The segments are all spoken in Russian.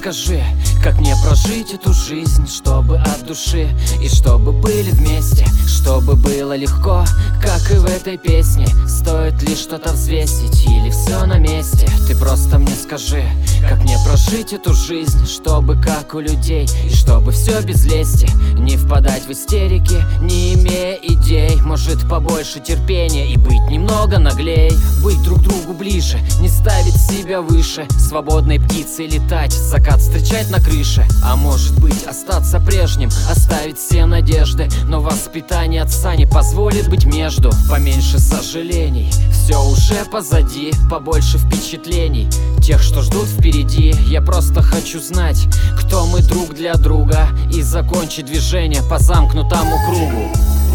скажи, как мне прожить эту жизнь, чтобы от души, и чтобы были вместе, чтобы было легко, как и в этой песне. Стоит ли что-то взвесить или все на месте? Ты просто мне скажи, как мне прожить эту жизнь, чтобы как у людей, и чтобы все без лести, не впадать в истерики, не имея идей. Может, побольше терпения и быть немного наглей, быть друг другу ближе, не ставить себя выше, свободной птицей летать, закат встречать на крыше. А может быть, остаться прежним, оставить все надежды, но воспитание отца не позволит быть между. Поменьше сожалений, все уже позади, побольше впечатлений, тех, что ждут впереди. Я просто хочу знать, кто мы друг для друга, и закончить движение по замкнутому кругу.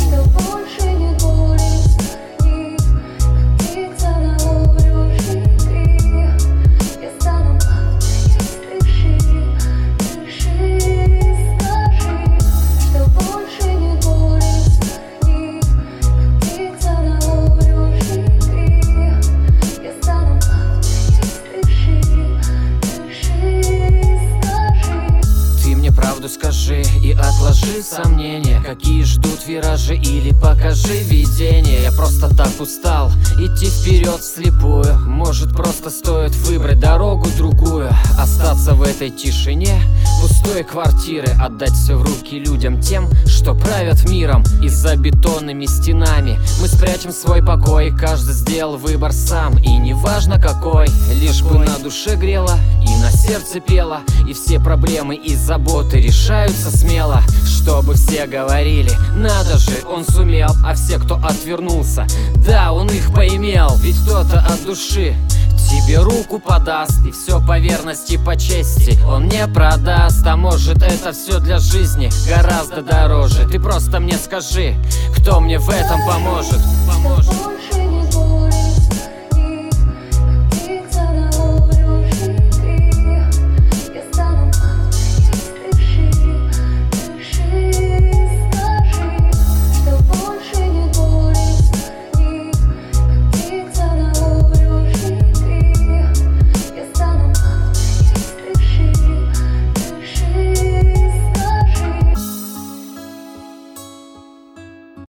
Скажи и отложи сомнения, какие ждут виражи, или покажи видение. Я просто так устал идти вперед вслепую. Может, просто стоит выбрать дорогу другую, остаться в этой тишине пустой квартиры, отдать все в руки людям, тем, что правят миром. И за бетонными стенами мы спрячем свой покой. Каждый сделал выбор сам, и неважно какой, лишь бы на душе грело и на сердце пело, и все проблемы и заботы решаются смело. Чтобы все говорили, надо же, он сумел, а все, кто отвернулся, да, он их поимел. Ведь кто-то от души тебе руку подаст, и все по верности, по чести он не продаст. А может, это все для жизни гораздо дороже. Ты просто мне скажи, кто мне в этом поможет.